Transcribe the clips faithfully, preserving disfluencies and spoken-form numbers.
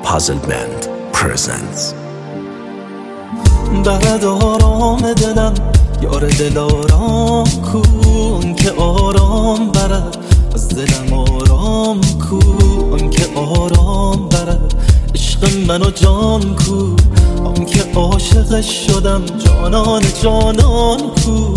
Puzzle Band presents. درد آرام دلم یار دل آرام کن که آرام برد از دلم آرام کن که آرام برد عشق منو جان کو آن که عاشقش شدم جانان جانان کو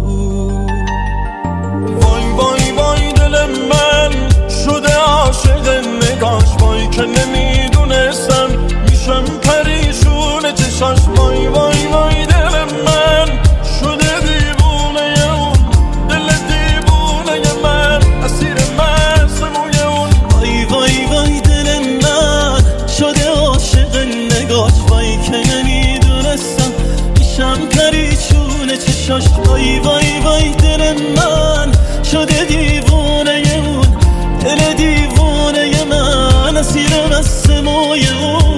وای وای وای دل من شده عاشق نگاش وای که نمیدونستم میشم پریشون چشاش وای وای وای دل من شده دیوونه اون دل دیوونه من اسیر مست موی اون وای وای وای دل من شده عاشق نگاش وای که نمیدونستم میشم پریشون چشاش وای وای وای دل من شده دیوونه اون دل دیوونه من اسیر مست موی اون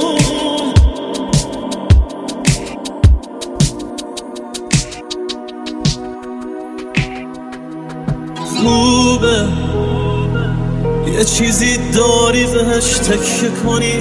خوبه یه چیزی داری بهش تکیه کنی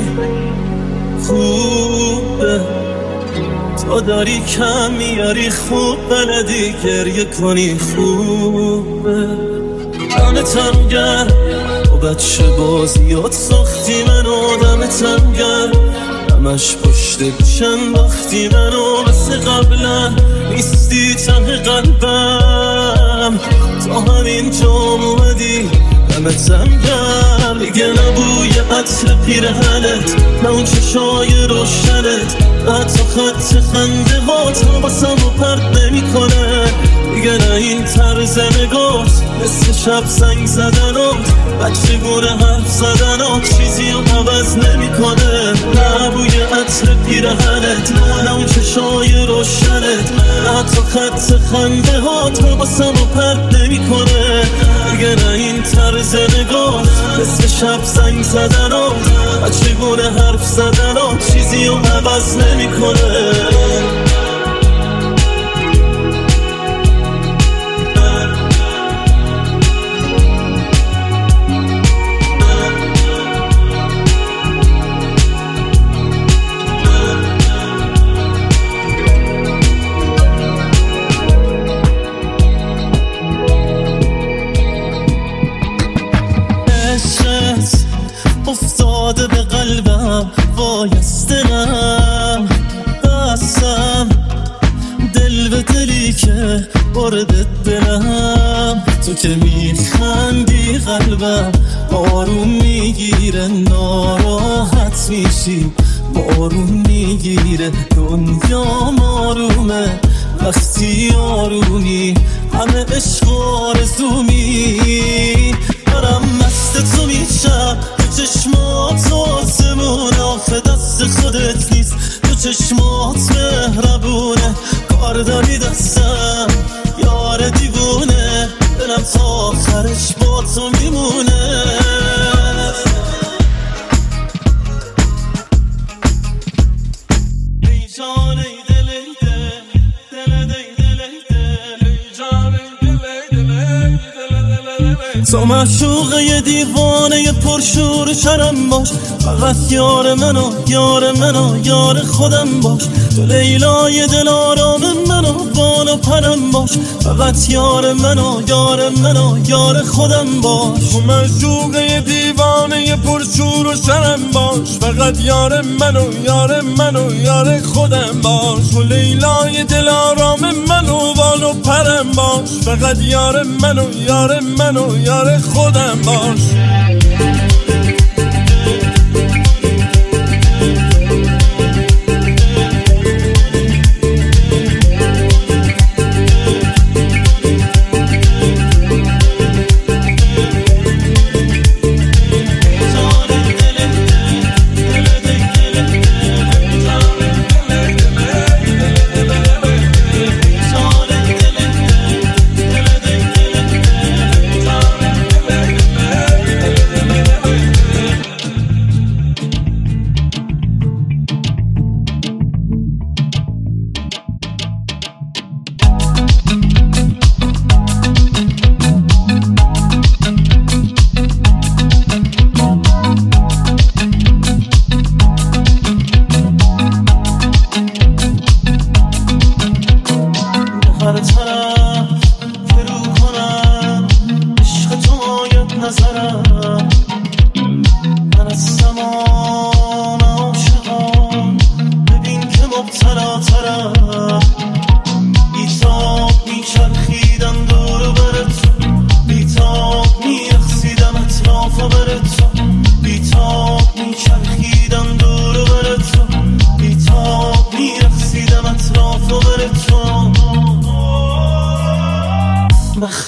خوبه تو داری کم میاری خوب بلدی گریه کنی خوبه دمتم گرم و بچه بازیات ساختی منو دمتم گرم همش پشت گوشم باختی منو مثل قبلا نیستی ته قلبم تا همین جام اومدی دمتم گرم دیگه نبوی عطر پیرهنت نه اون چشای روشنت حتی خط خنده ها تا باسم رو پرد نمی کنه دیگه نه این طرز نگات مثل شب زنگ زدنات بچگونه حرف زدنات چیزی رو عوض نمی کنه نه بوی عطر پیرهنت نه اون چشای روشنت حتی خط خنده ها تا باسم رو پرد نمی کنه دیگه نه این طرز نگات مثل شب زنگ زدنات بچگونه حرف زدنات چیزی رو عوض نمی کنه افتاده به قلبم وای از دلم بستم دل به دلی که برده دلم تو که میخندی قلبم آروم میگیره ناراحت میشی بارون میگیره دنیا آرومه وقتی آرومی همه عشق آرزومی دارم مست تو میشم تو چشمات آسمون آخه دست خودت نیست تو چشمات مهربونه کار داری دستم یار دیوونه دلم تا آخرش با تو میمونه ای جان ای دل ای دل دل ای دل ای دل ای جان ای دل ای دل تو معشوقه ی دیوانه ی پرشور شرم باش فقط یار منو یار منو یار خودم باش تو لیلای دل آرام منو بال و پرم باش فقط یار منو یار منو یار خودم باش تو معشوقه ی دیوانه ی پرشور و شرم باش فقط یار منو یار منو یار خودم باش تو لیلای دل آرام منو بال و پرم باش فقط یار منو یار منو یار خودم باش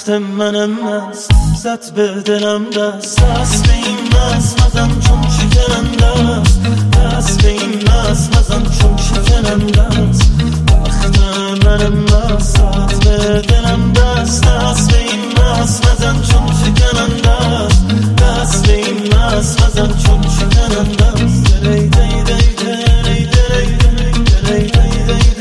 وقت منم مست زد به دلم دست دست به این مست مزن چون شکننده است دست به این مست مزن چون شکننده است وقت منم مست زد به دلم دست دست به این مست مزن چون شکننده است دست به این مست مزن چون شکننده است دی دی دی دی دی دی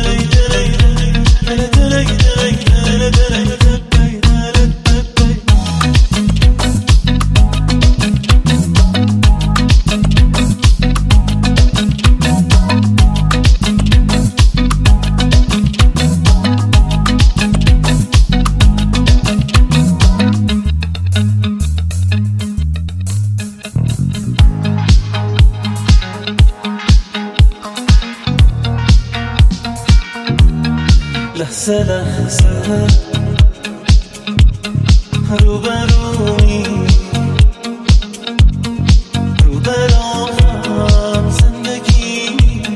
لحظه لحظه روبرومی روبروم زندگی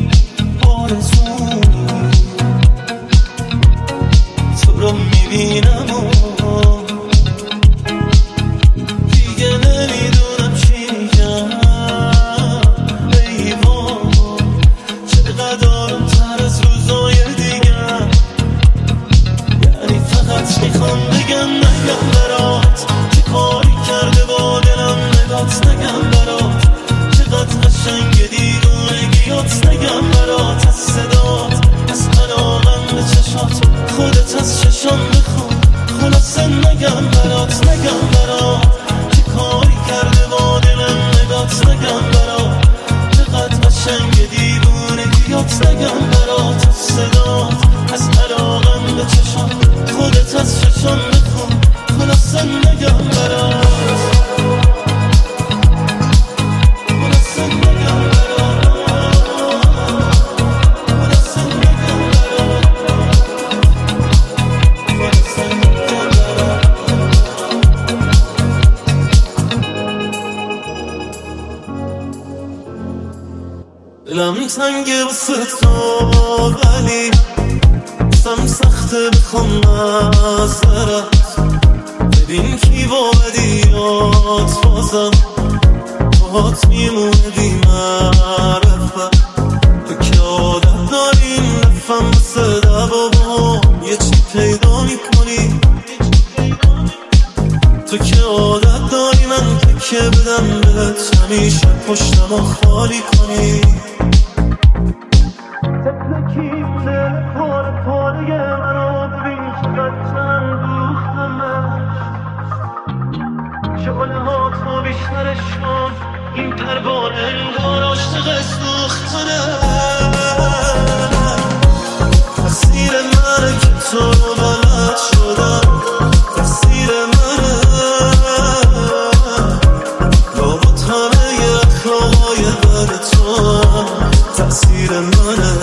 آرزومی تو رو میبینم و دیگه نمیدونم چی میگم ای وای چقدر آروم تر از روزای دیگه میخوام بگم نگم برات چه کاری کرده با دلم نگات نگم برات چقدر قشنگ دیوونگیات نگم برات از صدات از علاقم به چشات خودت از چشام بخون خلاصه نگم برات نگم برات چه کاری کرده با دلم نگات نگم برات چقدر قشنگ دیوونگیات نگم برات از صدات از علاقم به چشات خودت از چشم بخون خلاصه نگم برات خلاصه نگم برات خلاصه نگم برات خلاصه نگم برات دلم تنگه واسه تو ولی سم سخته بخوام نظرت ببین کی با بدیات بازم باهات میمونه بی معرفت تو که عادت داریم نفهم بسه دبابا یه چی پیدا میکنی تو که عادت داری من تکه بدم بهت همیشه پشتم و خالی کنی بیشترش کن این پروانه انگار عاشق سوختنه تقصیر منه که تو رو بلد شدم تقصیر منه لابد همه اخلاقای بد تو تقصیر منه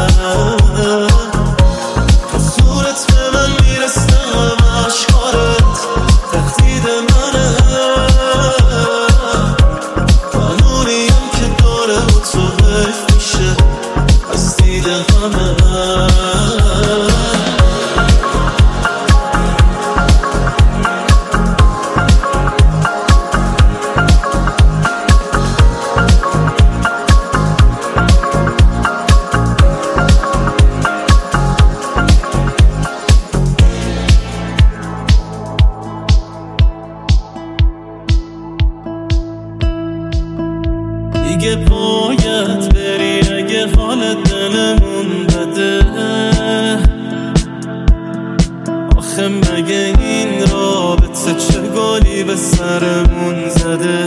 تو صورت به من میرسم اشکارت تهدید منه دیگه باید بری اگه حال دلمون بده آخه مگه این رابطه چه گلی به سرمون زده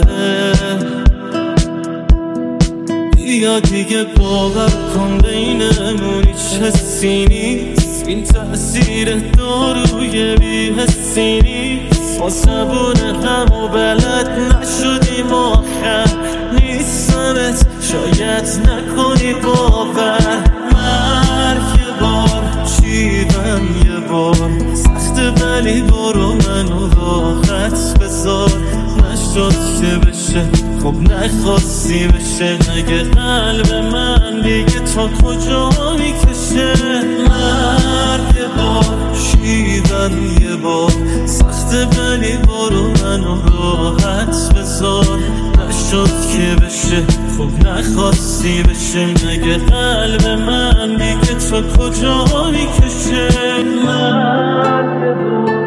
بیا دیگه باور کن بینمون هیچ حسی نیست این تأثیر داروی بی حسی نیست ما زبون هم و بلد نشدیم آخر نیستمت شاید نکنی باور مرگ یه بار چیدم یه بار سخته ولی برو منو راحت بذار نشد که بشه خب نخواستی بشه نگه قلب من دیگه تا کجا میکشه مرگ یه بار شیدن یه بار سخته ولی برو منو راحت بذار نشد که بشه خوب نخواستی بشه مگه قلب من دیگه تو کجا میکشه من یه بار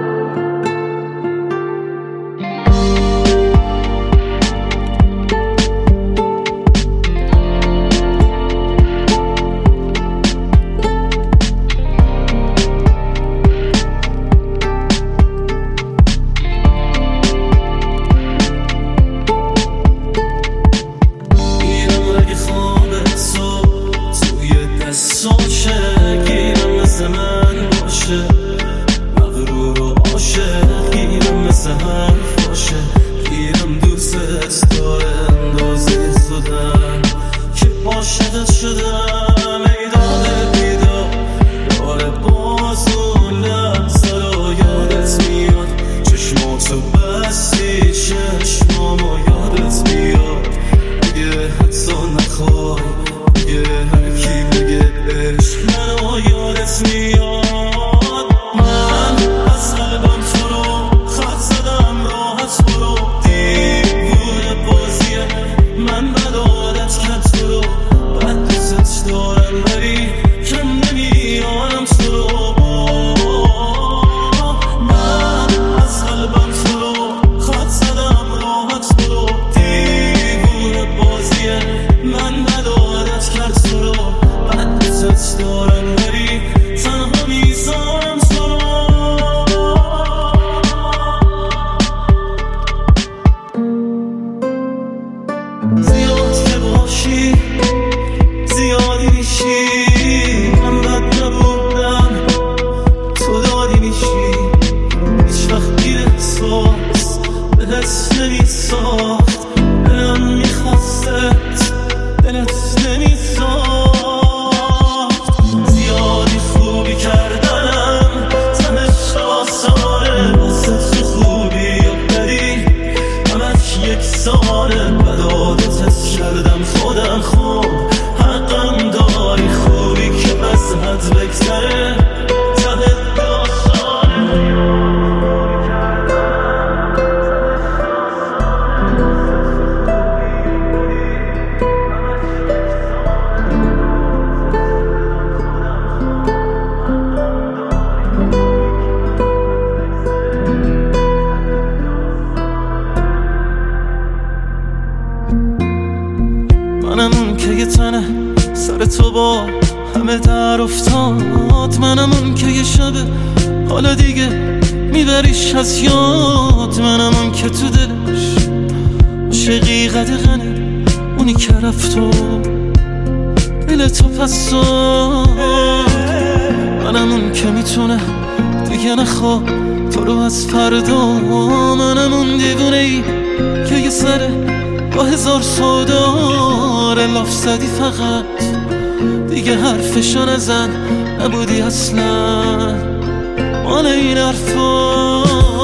عاشقت شدم ای داده بیدار داره باز اون لحظه رو یادت میاد چشماتو بستی چشمامو یادت میاد اگه حتی نخوای اگه هر کی بگه عشق منو یادت میاد من از قلبم تو رو خط زدم راحت برو دیوونه بازیه من بد عادت کرد تو رو دارم ولی کم نمیارم تو رو من از قلبم تو رو خط زدم راحت برو دیوونه بازیه من بد عادت کرد تو رو من دوست دارم ولی تنها میذارم تو رو زیاد که باشی زیادی میشی من بد نبودم تو دادی میشی هیچ وقت گیر احساس دلت نمیساخت دلم میخواستت دلت نمیساخت زیادی خوبی کردنم تنش آسانه واسه تو خوبی یا بدی همش یک سانه بد عادتت کردم خودم خوب حقم داری خوبی که مذهبت بگذره ته داستانه منم اون که یه تنه سر تو با همه در افتاد منم اون که یه شبه حالا دیگه میبریش از یاد منم اون که تو دلش عاشقی قدغنه اونی که رفت و دل تو پس داد منم اون که میتونه دیگه نخواه تو رو از فردا منم اون دیوونه ای که یه سره با هزار سوداره لاف زدی فقط دیگه حرفشو نزن نبودی اصلا مال این حرفا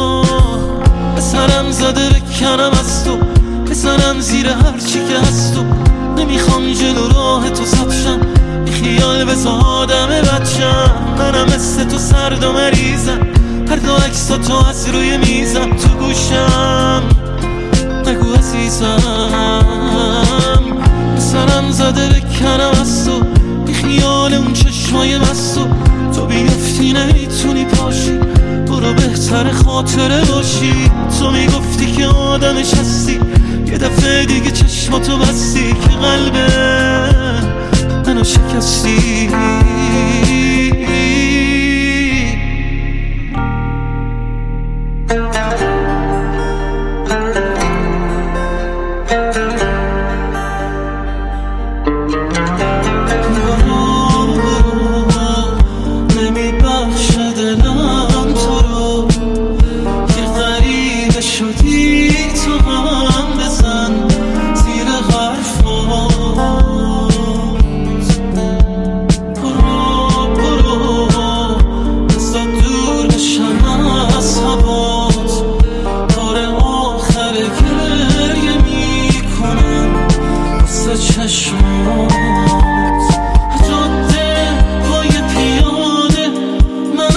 بسرم زده بکنم از تو بزنم زیر هرچی که هست تو نمیخوام جلو راه تو سبشم بی خیال بزا آدم بچم منم مثل تو سرد و مریضم هر دو عکسا تو از روی میزم تو گوشم نگو عزیزم بسرم زده بکنم از تو بی خیال اون چشمای مستو تو بیفتی نمیتونی پاشی برو بهتر خاطره باشی تو میگفتی که آدمش هستی یه دفعه دیگه چشماتو بستی که قلبه منو شکستی چشمات جاده پای پیاده من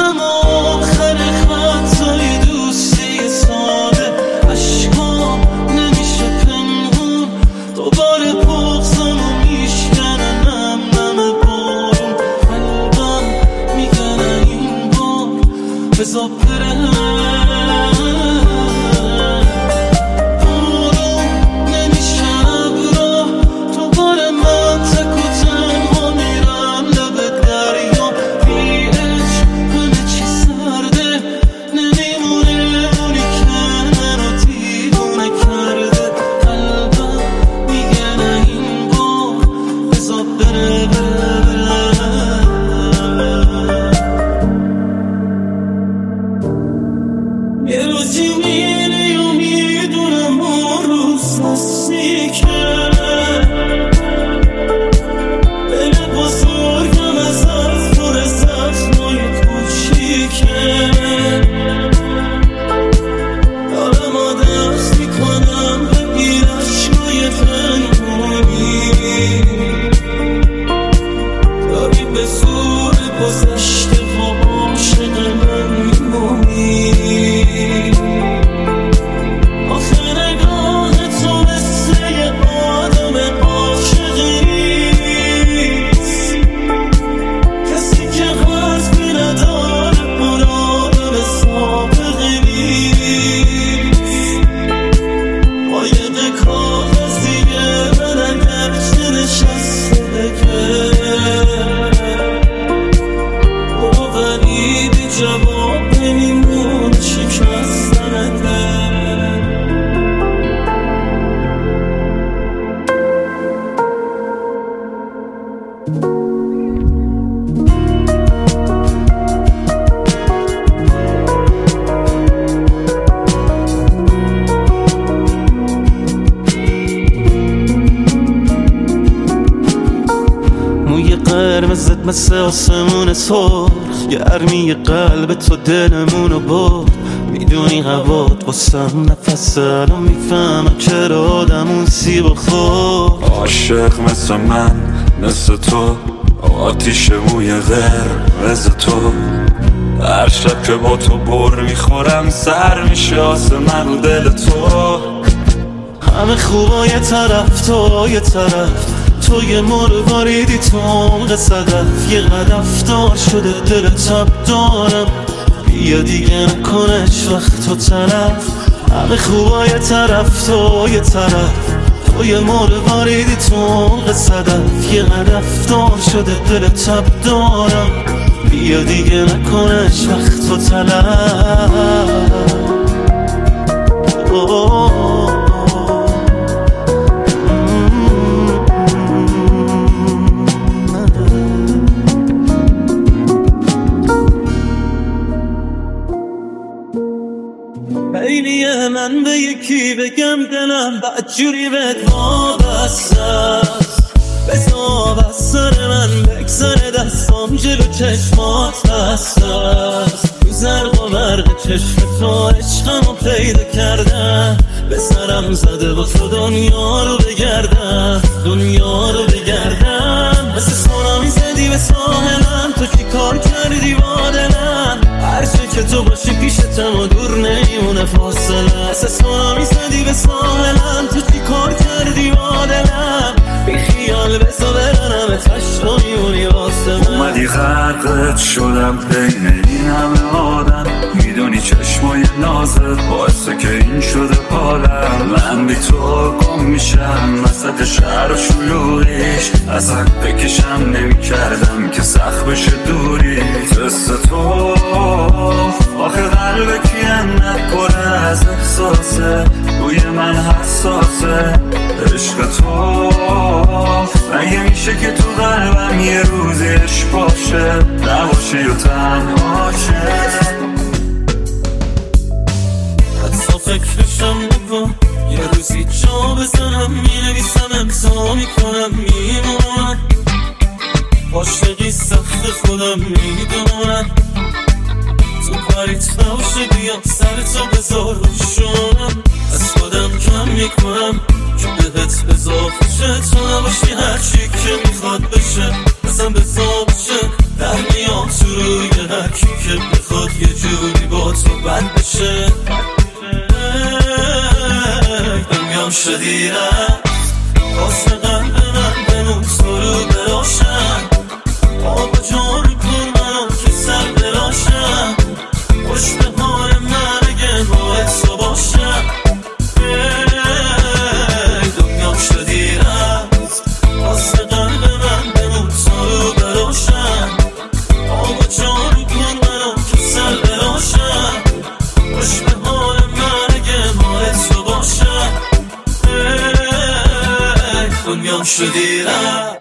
قرمزت مثل آسمون سرخ، گرمی قلب تو دلمونو برد. میدونی هوات واسم نفسه، الان میفهمم چرا آدمون سیب خورد. عاشق مثل من مثل تو، آتیش موی قرمز تو. هر شب که با تو بر میخورم سر میشه آسمون رو دل تو. همه خوبا یه طرف تو یه طرف، تو یه مرواریدی تو عمق صدف. یه قدف دار شده دل تب دارم، بیا دیگه نکنش وقت تو طرف. همه خوبا یه طرف تو یه طرف، تو یه مرواریدی تو عمق صدف. یه قدف دار شده دل تب دارم، بیا دیگه نکنش وقت تو طرف. خیلیه من به یکی بگم دلم بدجوری بهت وابسته است. بذار از سر من بگذره دستام جلو چشمات بسته است. تو زرق و برق چشم تو عشقمو پیدا کردم، به سرم زده با تو دنیا رو بگردم، دنیا رو بگردم. مثل سونامی زدی به ساحلم، تو چی کار کردی با دلم؟ هرچه که تو باشی پیشتم و دور نمیمونه فاصله. مثل سونامی زدی به ساحلم، تو چی کار کردی با دلم؟ بی خیال بسا برنم تشت رو میمونی واسه من. اومدی غرقت شدم بین این همه آدم، میدونی چشمای نازت باعثه که این شده حالم. من بی تو گم میشم وسط شهر و شلوغیش، اصلا بکشم نمی کردم که سخت بشه دوری. تست تو آخه قلب کینت پر از احساسه، روی من حساسه. عشق تو مگه میشه که تو قلبم یه روزی عشق باشه، نباشه یا تنها شه؟ حتی فکرشم نکن یه روزی جا بزنم، مینویسم امضا میکنم میمونم. عاشقی سخت خودم میدونم، تو کاریت نباشه بیا سر تو بذار روشونم. از خودم کم میکنم که بهت اضافه شه، تو نباشی هرچی که میخواد بشه اصلا بزا بشه. در میام تو روی هرکی که بخواد یه جوری با تو بد بشه. دنیام شدی رفت واسه قلب من، بمون تو رو براشم. آب و جان کن منو که سر براشم، خوش به حال من اگه باعث تو باشم. دنیام شدی رفت واسه قلب من، بمون تو رو براشم. آب و جان کن منو که سر براشم، خوش به حال من اگه باعث تو باشم. دنیام شدی رفت.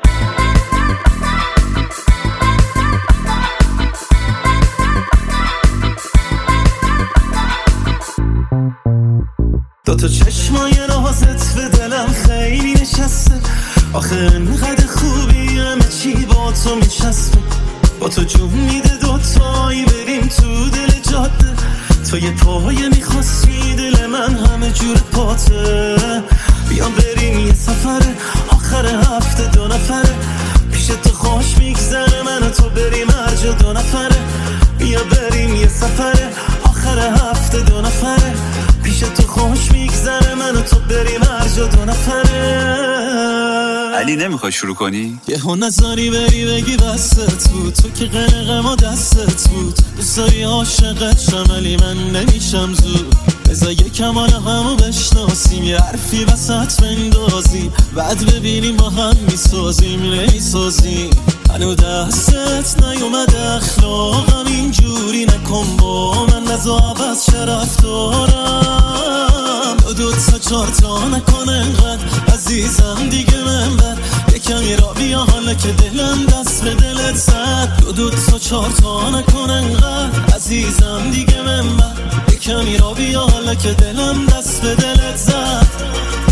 دوتا چشمای نازت به دلم خیلی نشسته، آخه انقدر خوبی همه چی با تو میچسبه. با تو جون میده دوتایی بریم تو دل جاده، تو یه پایه میخواستی دل من همه جور پاته. بیام بریم یه سفره آخر هفته دو نفره، پیش تو خوش میگذره من و تو بریم هر جا دو نفره. بیا بریم یه سفره آخر هفته دو نفره، پیش تو خوش میگذره من و تو بریم هر جا دو نفره. علی نمیخوای شروع کنی؟ یه ها نظری بری بگی بستت بود، تو که غرق ما دستت بود. دوستایی عاشقت شم ولی من نمیشم زود. بذار یه کمال همو بشناسیم، یه حرفی وسط بندازیم، بعد ببینیم با هم میسازیم نمیسازیم. هنو دستت نیومده اخلاقم اینجوری نکن با من، نزا عوض چه رفتارم. دو دو تا چار تا نکن انقدر عزیزم دیگه من بر، یه کمی را بیا حالا که دلم دست به دلت زد. دو دو تا چار تا نکن انقدر عزیزم دیگه من بر، یه کمی را بیا حالا که دلم دست به دلت زد.